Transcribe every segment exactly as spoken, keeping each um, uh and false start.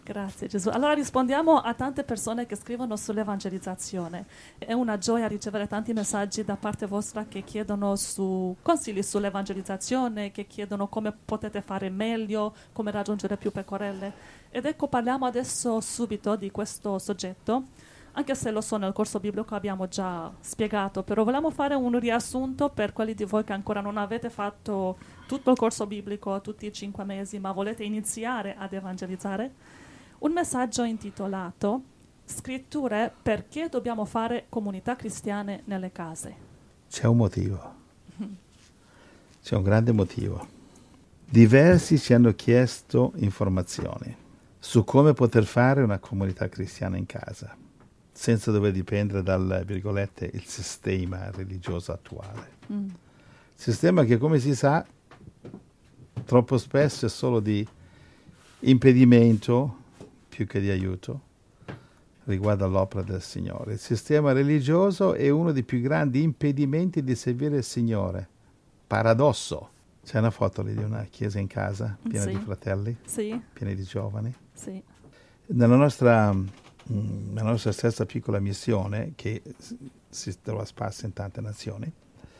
Grazie Gesù. Allora rispondiamo a tante persone che scrivono sull'evangelizzazione. È una gioia ricevere tanti messaggi da parte vostra che chiedono su consigli sull'evangelizzazione, che chiedono come potete fare meglio, come raggiungere più pecorelle. Ed ecco, parliamo adesso subito di questo soggetto, anche se lo so nel corso biblico abbiamo già spiegato, però volevamo fare un riassunto per quelli di voi che ancora non avete fatto tutto il corso biblico, tutti i cinque mesi, ma volete iniziare ad evangelizzare. Un messaggio intitolato Scritture perché dobbiamo fare comunità cristiane nelle case. C'è un motivo, c'è un grande motivo. Diversi ci hanno chiesto informazioni su come poter fare una comunità cristiana in casa, senza dover dipendere dal, virgolette, il sistema religioso attuale. Mm. Sistema che, come si sa, troppo spesso è solo di impedimento più che di aiuto riguardo all'opera del Signore. Il sistema religioso è uno dei più grandi impedimenti di servire il Signore. Paradosso. C'è una foto lì di una chiesa in casa, piena sì. di fratelli, sì. piena di giovani. Sì. Nella nostra, nella nostra stessa piccola missione, che si trova sparsa in tante nazioni,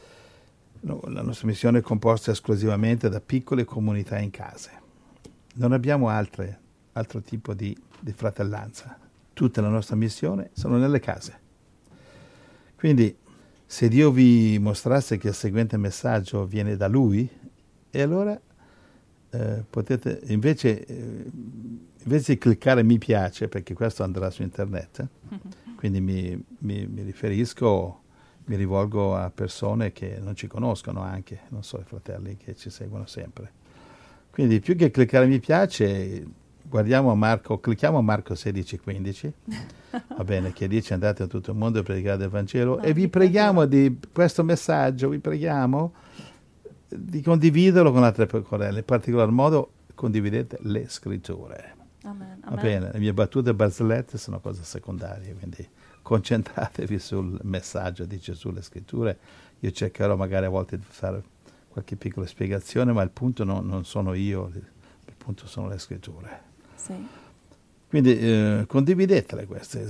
la nostra missione è composta esclusivamente da piccole comunità in case. Non abbiamo altre altro tipo di, di fratellanza. Tutta la nostra missione sono nelle case. Quindi, se Dio vi mostrasse che il seguente messaggio viene da Lui, e allora eh, potete, invece, eh, invece di cliccare mi piace, perché questo andrà su internet, eh? Quindi mi, mi, mi riferisco, mi rivolgo a persone che non ci conoscono anche, non solo i fratelli che ci seguono sempre. Quindi più che cliccare mi piace, guardiamo Marco, clicchiamo a Marco sedici quindici, va bene, che dice andate a tutto il mondo a predicare il Vangelo no, e vi preghiamo di questo messaggio, vi preghiamo di condividerlo con altre pecorelle, in particolar modo condividete le scritture. Amen, va amen. bene, le mie battute barzellette sono cose secondarie, quindi concentratevi sul messaggio di Gesù, le scritture. Io cercherò magari a volte di fare qualche piccola spiegazione, ma il punto non, non sono io, il punto sono le scritture. Sì. Quindi eh, condividetele queste,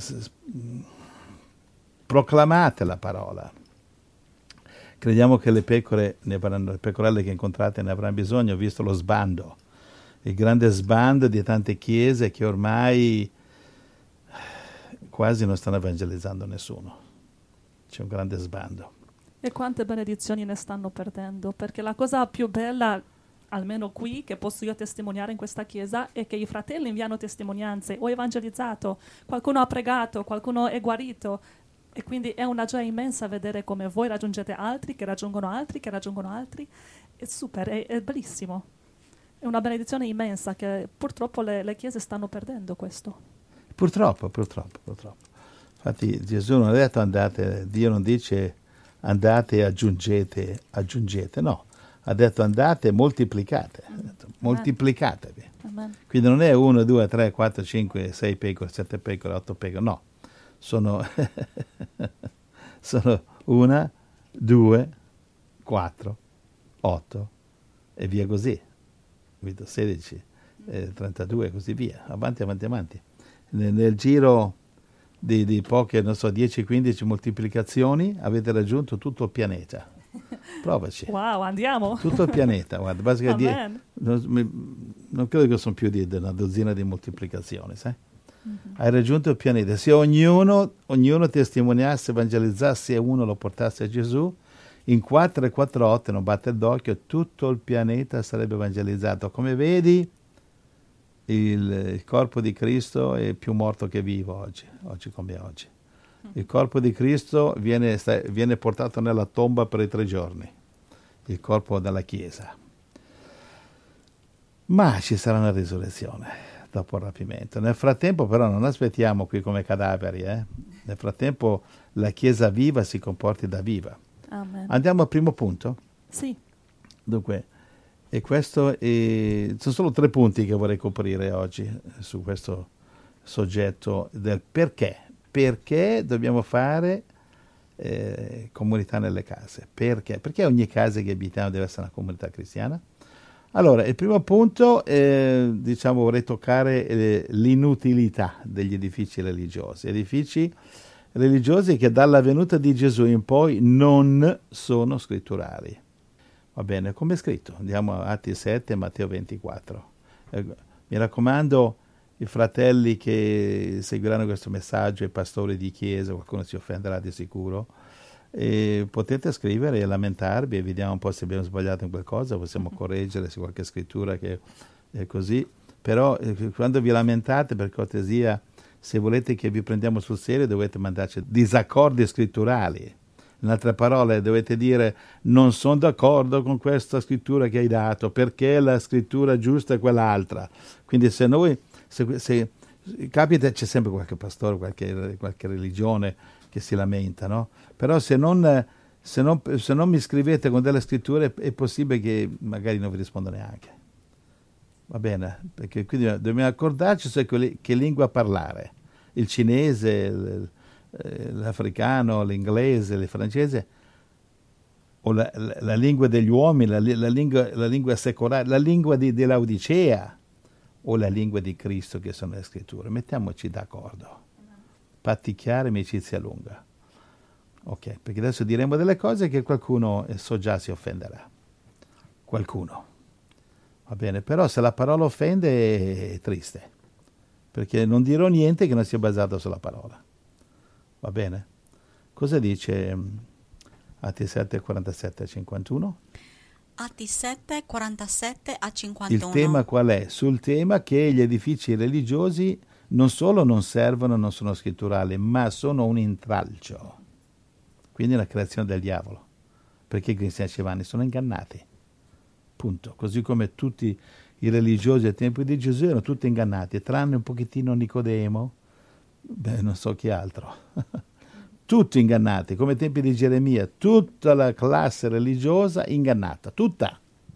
proclamate la parola. Crediamo che le pecore, ne avranno, le pecorelle che incontrate ne avranno bisogno, visto lo sbando, il grande sbando di tante chiese che ormai quasi non stanno evangelizzando nessuno. C'è un grande sbando. E quante benedizioni ne stanno perdendo, perché la cosa più bella, almeno qui, che posso io testimoniare in questa chiesa, è che i fratelli inviano testimonianze. Ho evangelizzato, qualcuno ha pregato, qualcuno è guarito. E quindi è una gioia immensa vedere come voi raggiungete altri, che raggiungono altri, che raggiungono altri. È super, è, è bellissimo. È una benedizione immensa che purtroppo le, le chiese stanno perdendo questo. Purtroppo, purtroppo, purtroppo. Infatti Gesù non ha detto andate, Dio non dice andate e aggiungete, aggiungete, no. Ha detto andate e moltiplicate, ha detto, moltiplicatevi. Amen. Quindi non è uno, due, tre, quattro, cinque, sei pecore, sette pecore, otto pecore, no. Sono, sono una, due, quattro, otto e via così. sedici, eh, trentadue e così via. Avanti, avanti, avanti. Nel, nel giro di, di poche, non so, dieci quindici moltiplicazioni avete raggiunto tutto il pianeta. Provaci. Wow, andiamo. Tutto il pianeta, guarda, basta che die, non, non credo che sono più di una dozzina di moltiplicazioni, sai? Mm-hmm. Hai raggiunto il pianeta. Se ognuno, ognuno testimoniasse, evangelizzasse e uno lo portasse a Gesù, in quattro e quattro otto, non batte d'occhio, tutto il pianeta sarebbe evangelizzato. Come vedi, il, il corpo di Cristo è più morto che vivo oggi, oggi come oggi. Il corpo di Cristo viene, viene portato nella tomba per i tre giorni, il corpo della Chiesa. Ma ci sarà una risurrezione dopo il rapimento. Nel frattempo però non aspettiamo qui come cadaveri, eh? Nel frattempo la Chiesa viva si comporti da viva. Amen. Andiamo al primo punto? Sì. Dunque, e questo è, sono solo tre punti che vorrei coprire oggi su questo soggetto del perché. Perché dobbiamo fare eh, comunità nelle case? Perché? Perché ogni casa che abitiamo deve essere una comunità cristiana? Allora, il primo punto, eh, diciamo, vorrei toccare eh, l'inutilità degli edifici religiosi. Edifici religiosi che dalla venuta di Gesù in poi non sono scritturali. Va bene, come è scritto? Andiamo a Atti sette, Matteo ventiquattro. Eh, mi raccomando, i fratelli che seguiranno questo messaggio, i pastori di chiesa, qualcuno si offenderà di sicuro, e potete scrivere e lamentarvi e vediamo un po' se abbiamo sbagliato in qualcosa, possiamo correggere se qualche scrittura che è così, però eh, quando vi lamentate, per cortesia, se volete che vi prendiamo sul serio dovete mandarci disaccordi scritturali. In altre parole dovete dire: non sono d'accordo con questa scrittura che hai dato perché la scrittura giusta è quell'altra. Quindi se noi se, se capita, c'è sempre qualche pastore, qualche, qualche religione che si lamenta, no? Però se non, se, non, se non mi scrivete con delle scritture è possibile che magari non vi rispondo neanche. Va bene? Perché quindi dobbiamo accordarci su che, che lingua parlare. Il cinese, l'africano, l'inglese, il francese, o la, la, la lingua degli uomini, la, la, lingua, la lingua secolare, la lingua di, di Laodicea, o la lingua di Cristo che sono le scritture. Mettiamoci d'accordo. Patti chiari, amicizia lunga. Ok, perché adesso diremo delle cose che qualcuno, so già, si offenderà. Qualcuno. Va bene, però se la parola offende è triste, perché non dirò niente che non sia basato sulla parola. Va bene? Cosa dice Atti sette, quarantasette a cinquantuno? Atti sette, quarantasette a cinquantuno. Il tema qual è? Sul tema che gli edifici religiosi non solo non servono, non sono scritturali, ma sono un intralcio. Quindi una creazione del diavolo. Perché i cristiani cievani sono ingannati. Punto. Così come tutti i religiosi ai tempi di Gesù erano tutti ingannati, tranne un pochettino Nicodemo, beh, non so chi altro. Tutti ingannati, come ai tempi di Geremia, tutta la classe religiosa ingannata, tutta.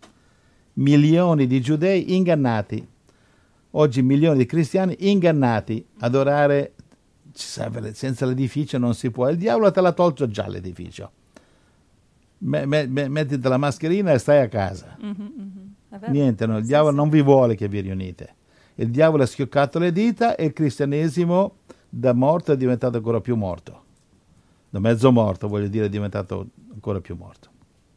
Milioni di giudei ingannati. Oggi milioni di cristiani ingannati. Adorare senza l'edificio non si può. Il diavolo te l'ha tolto già l'edificio. Me, me, mettiti la mascherina e stai a casa. Mm-hmm, mm-hmm. Niente, no, il sì, diavolo sì. non vi vuole che vi riunite. Il diavolo ha schioccato le dita e il cristianesimo da morto è diventato ancora più morto. Da mezzo morto, voglio dire, è diventato ancora più morto.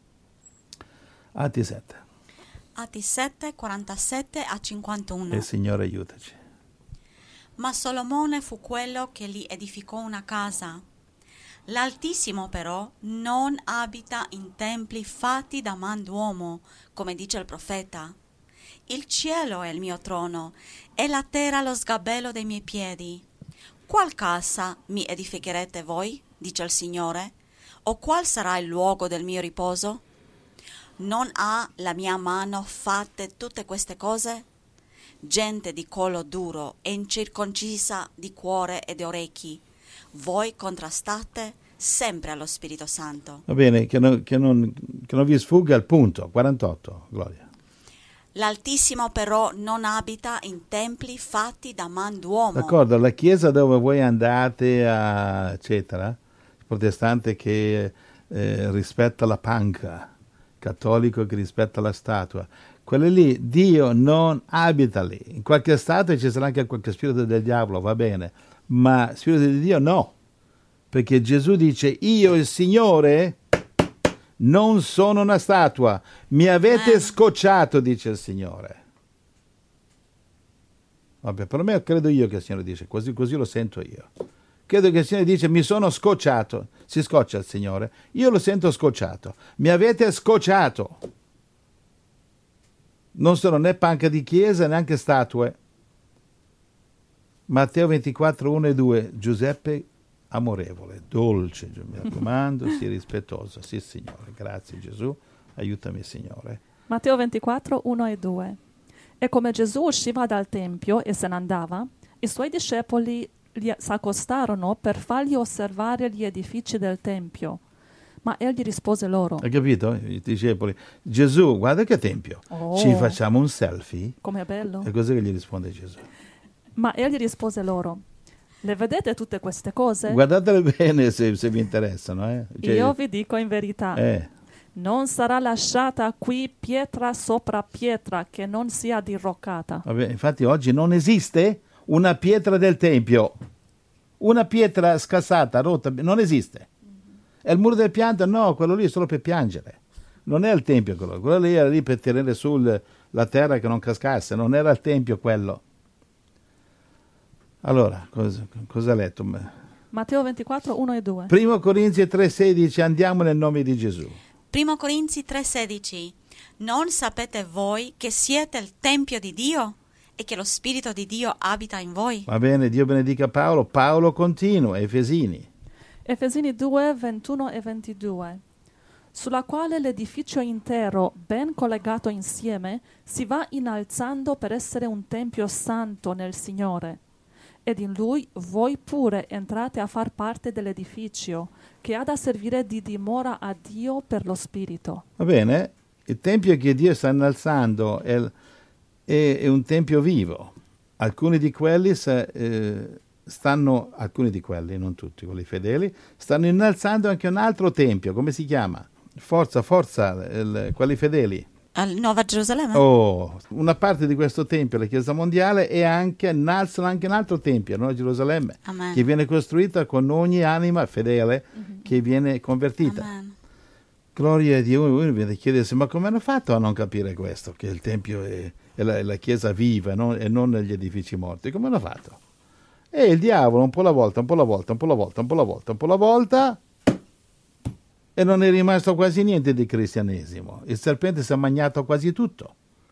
Atti sette. Atti sette, quarantasette a cinquantuno. E Signore aiutaci. Ma Solomone fu quello che gli edificò una casa. L'Altissimo però non abita in templi fatti da man d'uomo, come dice il profeta. Il cielo è il mio trono e la terra lo sgabello dei miei piedi. Qual casa mi edificherete voi, dice il Signore, o qual sarà il luogo del mio riposo? Non ha la mia mano fatte tutte queste cose? Gente di collo duro e incirconcisa di cuore e di orecchi, voi contrastate sempre allo Spirito Santo. Va bene, che non, che non, che non vi sfugga il punto. quarantotto, Gloria. L'Altissimo però non abita in templi fatti da man d'uomo. D'accordo, la chiesa dove voi andate, a, eccetera, il protestante che eh, rispetta la panca, il cattolico che rispetta la statua, quelle lì, Dio non abita lì. In qualche statua ci sarà anche qualche spirito del diavolo, va bene, ma spirito di Dio no, perché Gesù dice: io il Signore non sono una statua, mi avete eh. scocciato, dice il Signore. Vabbè, per me credo io che il Signore dice, così, così lo sento io. Credo che il Signore dice: mi sono scocciato, si scoccia il Signore, io lo sento scocciato, mi avete scocciato. Non sono né panca di chiesa, neanche statue. Matteo ventiquattro, uno e due, Giuseppe amorevole, dolce, mi raccomando, sii rispettoso. Sì, Signore, grazie Gesù, aiutami, Signore. Matteo ventiquattro, uno e due. E come Gesù usciva dal Tempio e se ne andava, i suoi discepoli gli s'accostarono per fargli osservare gli edifici del Tempio. Ma egli rispose loro. Hai capito? I discepoli. Gesù, guarda che Tempio. Oh. Ci facciamo un selfie? Com'è bello. E cos'è che gli risponde Gesù? Ma egli rispose loro: le vedete tutte queste cose? Guardatele bene se, se vi interessano. Eh? Cioè, io vi dico in verità, eh. Non sarà lasciata qui pietra sopra pietra che non sia diroccata. Vabbè, infatti oggi non esiste una pietra del Tempio. Una pietra scassata, rotta, non esiste. È il muro del pianto? No, quello lì è solo per piangere. Non è il Tempio quello. Quello lì era lì per tenere su la terra che non cascasse. Non era il Tempio quello. Allora, cosa, cosa ha letto? Matteo ventiquattro, uno e due. Primo Corinzi tre sedici, andiamo nel nome di Gesù. Primo Corinzi tre sedici. Non sapete voi che siete il Tempio di Dio e che lo Spirito di Dio abita in voi? Va bene, Dio benedica Paolo. Paolo continua, Efesini. Efesini due, ventuno e ventidue. Sulla quale l'edificio intero, ben collegato insieme, si va innalzando per essere un tempio santo nel Signore. Ed in Lui voi pure entrate a far parte dell'edificio, che ha da servire di dimora a Dio per lo Spirito. Va bene? Il tempio che Dio sta innalzando è, è, è un tempio vivo. Alcuni di quelli sa, eh, stanno, alcuni di quelli, non tutti, quelli fedeli, stanno innalzando anche un altro tempio. Come si chiama? Forza, forza, il, quelli fedeli. Al Nuova Gerusalemme? Oh, una parte di questo tempio, la Chiesa mondiale, e anche innalzano anche un altro tempio, Nuova Gerusalemme, Amen. che viene costruita con ogni anima fedele mm-hmm. che viene convertita. Amen. Gloria a Dio. Uno viene a chiedersi, ma come hanno fatto a non capire questo, che il tempio è, è, la, è la Chiesa viva non, e non gli edifici morti? Come hanno fatto? E il diavolo un po' alla volta, un po' alla volta, un po' alla volta, un po' alla volta, un po' alla volta, e non è rimasto quasi niente di cristianesimo. Il serpente si è mangiato quasi tutto.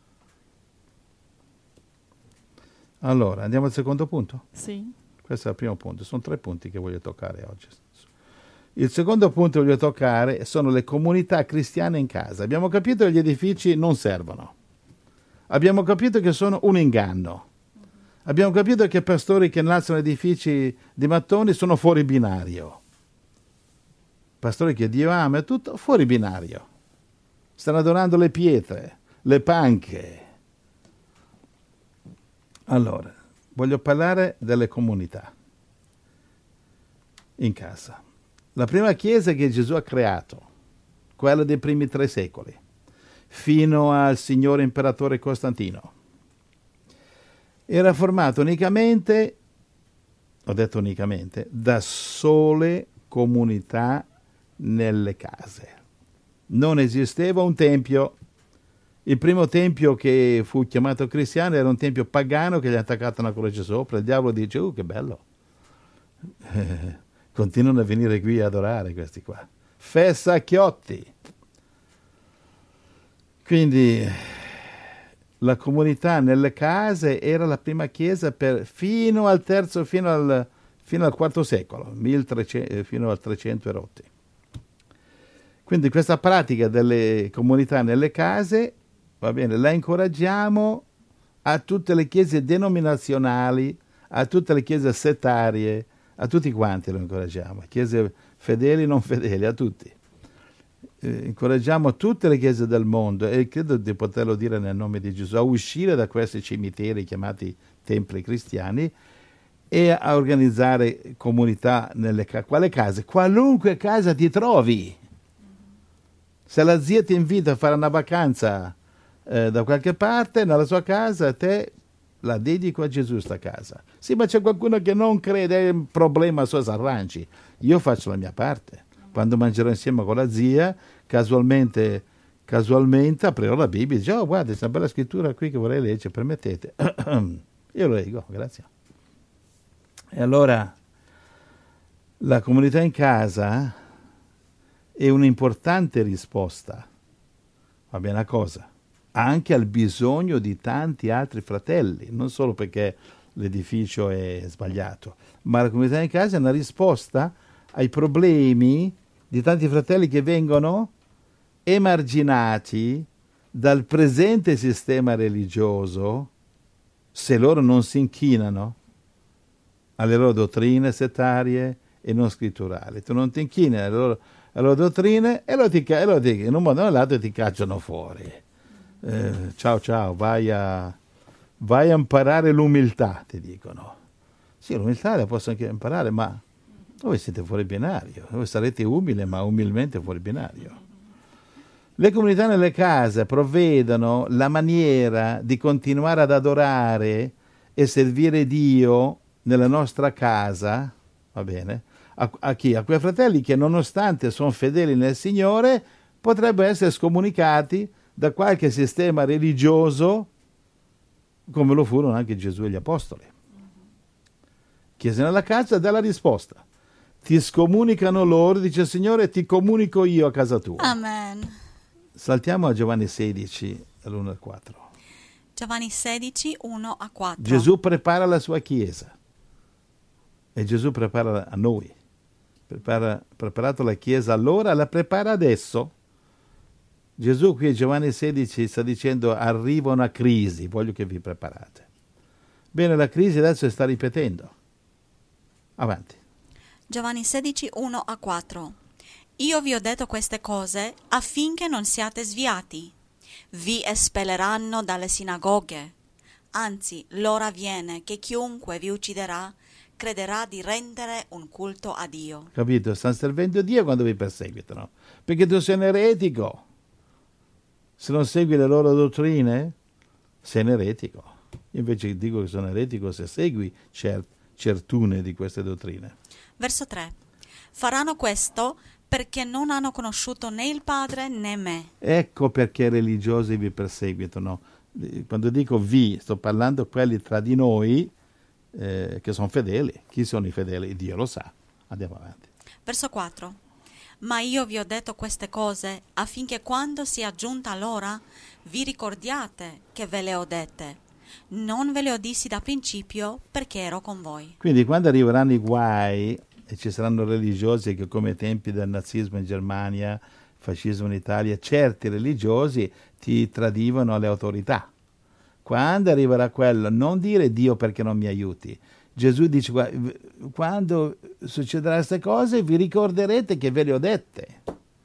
Allora, andiamo al secondo punto? Sì. Questo è il primo punto. Sono tre punti che voglio toccare oggi. Il secondo punto che voglio toccare sono le comunità cristiane in casa. Abbiamo capito che gli edifici non servono. Abbiamo capito che sono un inganno. Abbiamo capito che pastori che innalzano edifici di mattoni sono fuori binario. Pastori che Dio ama, è tutto fuori binario. Stanno adorando le pietre, le panche. Allora, voglio parlare delle comunità in casa. La prima chiesa che Gesù ha creato, quella dei primi tre secoli, fino al signore imperatore Costantino, era formata unicamente, ho detto unicamente, da sole comunità nelle case. Non esisteva un tempio. Il primo tempio che fu chiamato cristiano era un tempio pagano che gli ha attaccato una croce sopra. Il diavolo dice, uh, che bello. Eh, continuano a venire qui a adorare questi qua. Fessacchiotti. Quindi la comunità nelle case era la prima chiesa per, fino al terzo, fino al, fino al quarto secolo, milletrecento, fino al trecento e rotti. Quindi questa pratica delle comunità nelle case, va bene, la incoraggiamo a tutte le chiese denominazionali, a tutte le chiese settarie, a tutti quanti lo incoraggiamo, chiese fedeli, non fedeli, a tutti. Eh, incoraggiamo tutte le chiese del mondo, e credo di poterlo dire nel nome di Gesù, a uscire da questi cimiteri chiamati templi cristiani e a organizzare comunità nelle case. Quale case? Qualunque casa ti trovi. Se la zia ti invita a fare una vacanza eh, da qualche parte, nella sua casa, te la dedico a Gesù sta casa. Sì, ma c'è qualcuno che non crede, è un problema, so, s'arrangi. Io faccio la mia parte. Quando mangerò insieme con la zia, casualmente, casualmente aprirò la Bibbia e dico, oh, guarda, c'è una bella scrittura qui che vorrei leggere, permettete. Io lo leggo, grazie. E allora, la comunità in casa è un'importante risposta, va bene, una cosa, anche al bisogno di tanti altri fratelli, non solo perché l'edificio è sbagliato, ma la comunità in casa è una risposta ai problemi di tanti fratelli che vengono emarginati dal presente sistema religioso se loro non si inchinano alle loro dottrine settarie e non scritturali. Tu non ti inchini alle loro, alle loro dottrine e loro ti, e loro ti, in un modo o nell'altro ti cacciano fuori. Eh, ciao ciao, vai a, vai a imparare l'umiltà, ti dicono. Sì, l'umiltà la posso anche imparare, ma voi siete fuori binario, voi sarete umili, ma umilmente fuori binario. Le comunità nelle case provvedono la maniera di continuare ad adorare e servire Dio nella nostra casa, va bene? A, a chi? A quei fratelli che nonostante sono fedeli nel Signore potrebbero essere scomunicati da qualche sistema religioso come lo furono anche Gesù e gli Apostoli. Chiese nella casa, dà la risposta. Ti scomunicano loro, dice il Signore, ti comunico io a casa tua. Amen. Saltiamo a Giovanni sedici, all'uno al quattro. Giovanni sedici, uno a quattro. Gesù prepara la sua Chiesa e Gesù prepara a noi. Prepara, preparato la Chiesa allora, la prepara adesso. Gesù qui a Giovanni sedici sta dicendo arriva una crisi, voglio che vi preparate. Bene, la crisi adesso sta ripetendo. Avanti. Giovanni sedici, uno a quattro. Io vi ho detto queste cose affinché non siate sviati. Vi espelleranno dalle sinagoghe. Anzi, l'ora viene che chiunque vi ucciderà crederà di rendere un culto a Dio. Capito? Stanno servendo Dio quando vi perseguitano. Perché tu sei un eretico. Se non segui le loro dottrine, sei un eretico. Io invece dico che sono eretico se segui cer- certune di queste dottrine. Verso tre. Faranno questo perché non hanno conosciuto né il Padre né me. Ecco perché i religiosi vi perseguitano. Quando dico vi, sto parlando quelli tra di noi eh, che sono fedeli. Chi sono i fedeli? Dio lo sa. Andiamo avanti. Verso quattro. Ma io vi ho detto queste cose affinché quando sia giunta l'ora vi ricordiate che ve le ho dette. Non ve le ho dissi da principio perché ero con voi. Quindi quando arriveranno i guai e ci saranno religiosi che come ai tempi del nazismo in Germania, fascismo in Italia, certi religiosi ti tradivano alle autorità. Quando arriverà quello, non dire Dio perché non mi aiuti. Gesù dice, quando succederà queste cose vi ricorderete che ve le ho dette.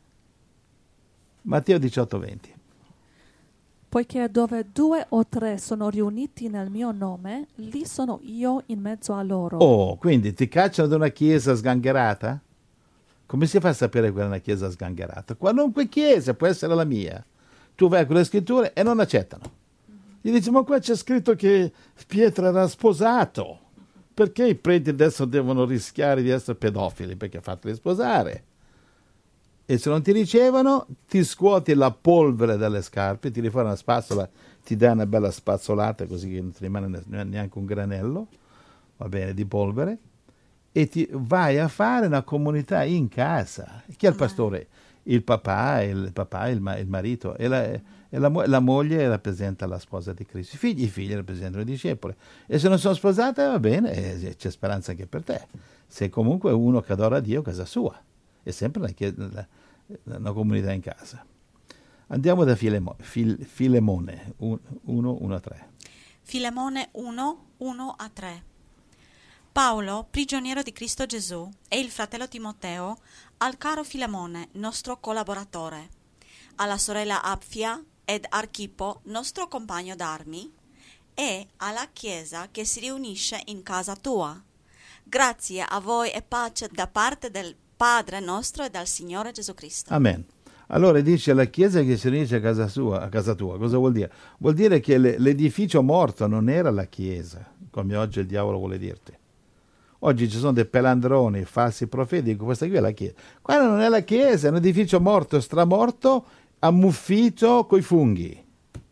Matteo diciotto venti. Poiché dove due o tre sono riuniti nel mio nome, lì sono io in mezzo a loro. Oh, quindi ti cacciano da una chiesa sgangherata? Come si fa a sapere quella è una chiesa sgangherata? Qualunque chiesa, può essere la mia. Tu vai con le scritture e non accettano. Gli dici, ma qua c'è scritto che Pietro era sposato. Perché i preti adesso devono rischiare di essere pedofili? Perché fateli sposare. E se non ti ricevono, ti scuoti la polvere dalle scarpe, tiri fuori una spazzola, ti dai una bella spazzolata così che non ti rimane neanche un granello, va bene, di polvere, e ti vai a fare una comunità in casa. Chi è il pastore? Il papà, il papà, il, ma- il marito, e, la, e la, la moglie rappresenta la sposa di Cristo. I figli, i figli rappresentano i discepoli. E se non sono sposate, va bene, eh, c'è speranza anche per te. Sei comunque uno che adora Dio a casa sua. È sempre una, chiesa, una comunità in casa. Andiamo da Filemo, Fil, Filemone uno, uno a tre. Filemone uno, uno a tre. Paolo, prigioniero di Cristo Gesù, e il fratello Timoteo, al caro Filemone, nostro collaboratore, alla sorella Apfia ed Archipo, nostro compagno d'armi, e alla Chiesa che si riunisce in casa tua. Grazie a voi e pace da parte del Padre nostro e dal Signore Gesù Cristo. Amen. Allora dice la Chiesa che si riunisce a casa, sua, a casa tua. Cosa vuol dire? Vuol dire che le, l'edificio morto non era la Chiesa, come oggi il diavolo vuole dirti. Oggi ci sono dei pelandroni, falsi profeti, dico questa qui è la Chiesa. Qua non è la Chiesa, è un edificio morto, stramorto, ammuffito coi funghi.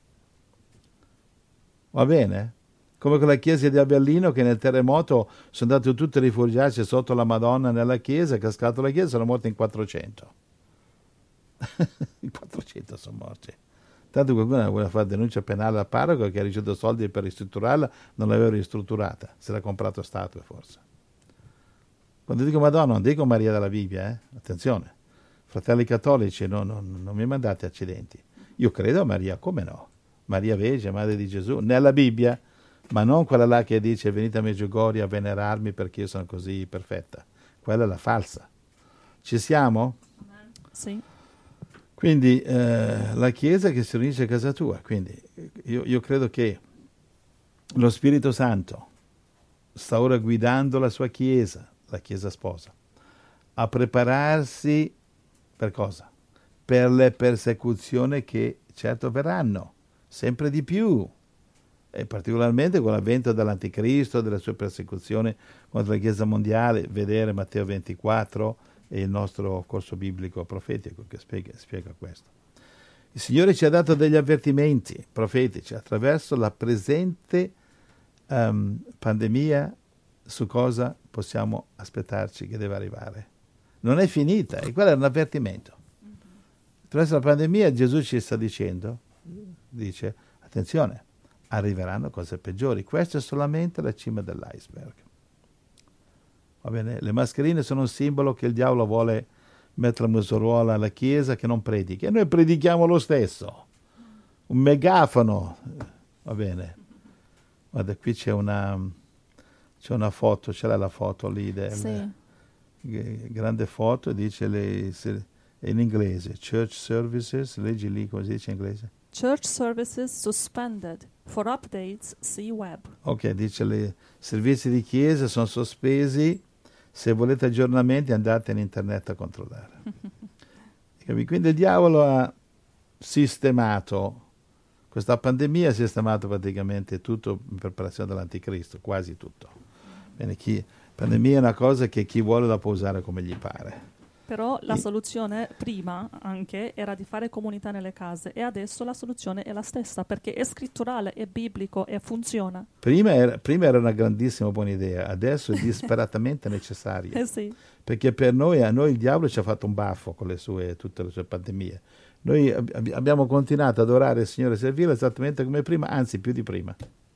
Va bene? Come quella chiesa di Avellino che nel terremoto sono andati tutti a rifugiarsi sotto la Madonna nella chiesa, è cascato la chiesa, sono morti in quattrocento. In quattrocento sono morti. Tanto qualcuno voleva fare denuncia penale al parroco che ha ricevuto soldi per ristrutturarla, non l'aveva ristrutturata, si era comprato statue forse. Quando dico Madonna non dico Maria della Bibbia, eh? Attenzione, fratelli cattolici, no, no, non mi mandate accidenti. Io credo a Maria, come no? Maria Vergine, Madre di Gesù, nella Bibbia, ma non quella là che dice venite a Medjugorje a venerarmi perché io sono così perfetta. Quella è la falsa. Ci siamo? Sì. Quindi eh, la Chiesa che si riunisce a casa tua. Quindi io, io credo che lo Spirito Santo sta ora guidando la sua Chiesa, la Chiesa sposa, a prepararsi per cosa? per le persecuzioni che certo verranno, sempre di più, e particolarmente con l'avvento dell'Anticristo, delle sue persecuzioni contro la Chiesa mondiale, vedere Matteo ventiquattro e il nostro corso biblico profetico che spiega, spiega questo. Il Signore ci ha dato degli avvertimenti profetici attraverso la presente um, pandemia su cosa possiamo aspettarci che deve arrivare. Non è finita, e quello è un avvertimento. Attraverso la pandemia Gesù ci sta dicendo, dice, attenzione, arriveranno cose peggiori. Questa è solamente la cima dell'iceberg. Va bene? Le mascherine sono un simbolo che il diavolo vuole mettere la museruola alla Chiesa che non predichi. E noi predichiamo lo stesso. Un megafono. Va bene. Guarda, qui c'è una, c'è una foto, c'è la foto lì del, Sì. grande foto, dice le, in inglese, church services, leggi lì come si dice in inglese? Church services suspended. For updates, see web. Ok, dice i servizi di chiesa sono sospesi, se volete aggiornamenti andate in internet a controllare. Quindi il diavolo ha sistemato, questa pandemia ha sistemato praticamente tutto in preparazione dell'anticristo, quasi tutto. Bene, chi, pandemia è una cosa che chi vuole la può usare come gli pare. Però la soluzione prima anche era di fare comunità nelle case e adesso la soluzione è la stessa perché è scritturale, è biblico e funziona. Prima era, prima era una grandissima buona idea, adesso è disperatamente necessaria. Eh sì. Perché per noi, a noi il diavolo ci ha fatto un baffo con le sue, tutte le sue pandemie. Noi ab- abbiamo continuato ad adorare il Signore e servirlo esattamente come prima, anzi più di prima.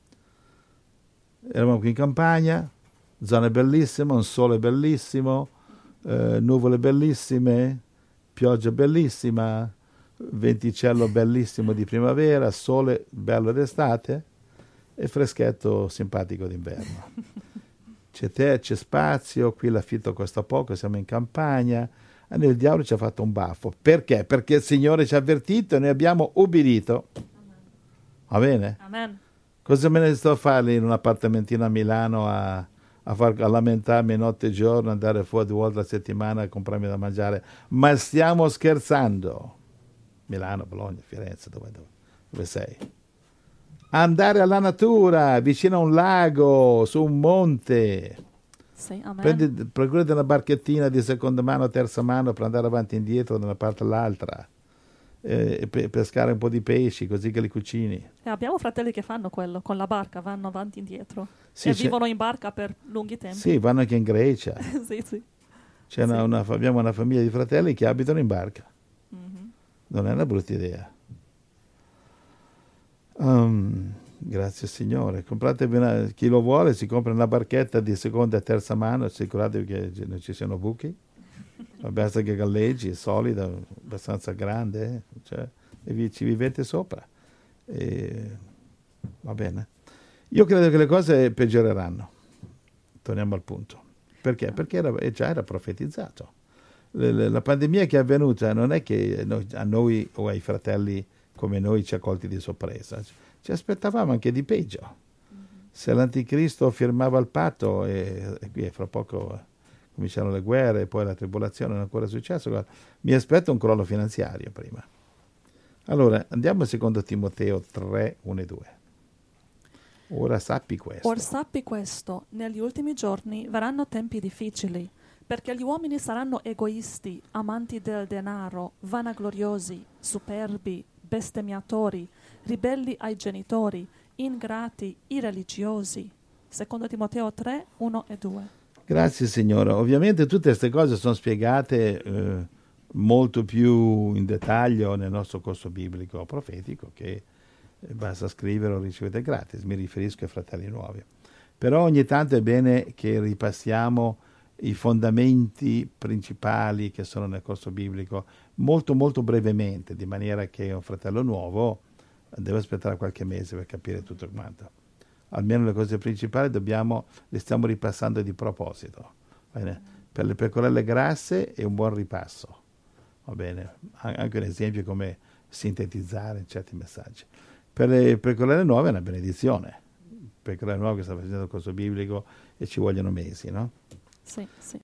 Eravamo qui in campagna, zone bellissime, un sole bellissimo, Uh, nuvole bellissime, pioggia bellissima, venticello bellissimo di primavera, sole bello d'estate e freschetto simpatico d'inverno. C'è te, c'è spazio, qui l'affitto costa poco, siamo in campagna. E noi il diavolo ci ha fatto un baffo. Perché? Perché il Signore ci ha avvertito e noi abbiamo ubbidito. Va bene? Amen. Cosa me ne sto a fare in un appartamentino a Milano a A, far, a lamentarmi notte e giorno, andare fuori due volte alla settimana a comprarmi da mangiare? Ma stiamo scherzando? Milano, Bologna, Firenze, dove, dove, dove sei? Andare alla natura, vicino a un lago, su un monte. Sì, amen. Prendi, procurati una barchettina di seconda mano, terza mano per andare avanti e indietro da una parte all'altra. E pe- pescare un po' di pesci così che li cucini. E abbiamo fratelli che fanno quello, con la barca, vanno avanti e indietro. Sì, e c'è... vivono in barca per lunghi tempi. Sì, vanno anche in Grecia. sì, sì. C'è sì. Una, una, abbiamo una famiglia di fratelli che abitano in barca. Mm-hmm. Non è una brutta idea. Um, grazie Signore. Compratevi una, chi lo vuole si compra una barchetta di seconda e terza mano, assicuratevi che non ci siano buchi. Basta che galleggi, è solida, abbastanza grande, cioè, e vi, ci vivete sopra. E, va bene. Io credo che le cose peggioreranno. Torniamo al punto. Perché? Perché era, già era profetizzato. Le, le, la pandemia che è avvenuta non è che noi, a noi o ai fratelli come noi ci ha colti di sorpresa. Ci aspettavamo anche di peggio. Mm-hmm. Se l'anticristo firmava il patto, e, e qui è fra poco... cominciano le guerre, poi la tribolazione, non è ancora successo. Guarda, mi aspetto un crollo finanziario prima. Allora, andiamo a secondo Timoteo tre, uno e due. Ora sappi questo. Or sappi questo, negli ultimi giorni verranno tempi difficili, perché gli uomini saranno egoisti, amanti del denaro, vanagloriosi, superbi, bestemmiatori, ribelli ai genitori, ingrati, irreligiosi. Secondo Timoteo tre, uno e due. Grazie Signore. Ovviamente tutte queste cose sono spiegate eh, molto più in dettaglio nel nostro corso biblico profetico che basta scrivere o ricevete gratis. Mi riferisco ai fratelli nuovi. Però ogni tanto è bene che ripassiamo i fondamenti principali che sono nel corso biblico molto molto brevemente, di maniera che un fratello nuovo deve aspettare qualche mese per capire tutto quanto. Almeno le cose principali dobbiamo, le stiamo ripassando di proposito. Bene? Per le pecorelle grasse è un buon ripasso. Va bene? Anche un esempio come sintetizzare certi messaggi. Per le pecorelle nuove è una benedizione. Pecorelle nuove che sta facendo il corso biblico e ci vogliono mesi, no? Sì, sì.